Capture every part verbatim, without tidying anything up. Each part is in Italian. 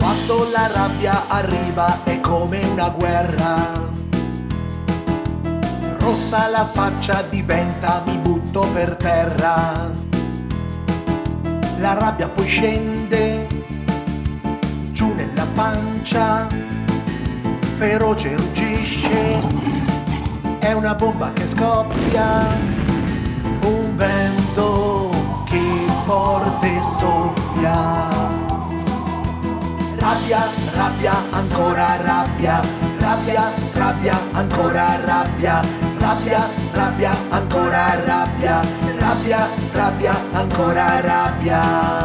Quando la rabbia arriva è come una guerra. Rossa la faccia diventa, mi butto per terra. La rabbia poi scende giù nella pancia, feroce ruggisce, è una bomba che scoppia, un vento che forte soffia. Rabbia, rabbia, ancora rabbia, rabbia, rabbia, ancora rabbia, rabbia, rabbia, ancora rabbia, rabbia, rabbia, ancora rabbia.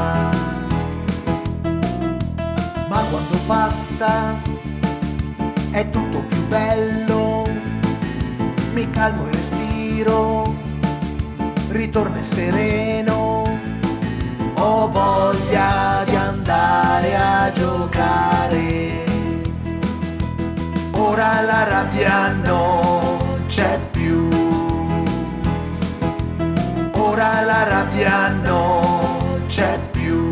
Ma quando passa è tutto più bello, mi calmo e respiro, ritorno sereno, ho voglia di andare a giocare. Ora la rabbia non c'è più, ora la rabbia non c'è più,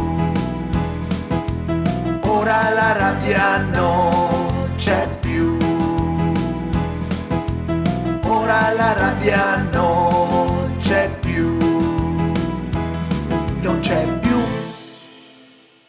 ora la rabbia non c'è più, ora la rabbia non